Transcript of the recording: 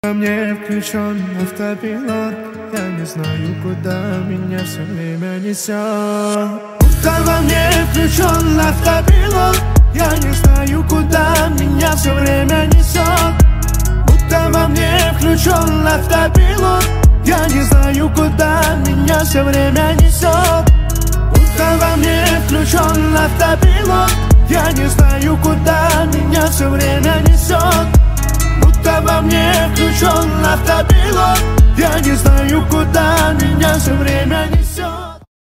Во мне включен автопилот, я не знаю, куда меня все время несет. Будто во мне включен автопилот, я не знаю, куда меня все время несет. Будто во мне включен автопилот, я не знаю, куда меня все время несет. Будто во мне включен автопилот, я не знаю, куда меня все время несет. Будто во мне включен автопилот, я не знаю, куда меня все время несет.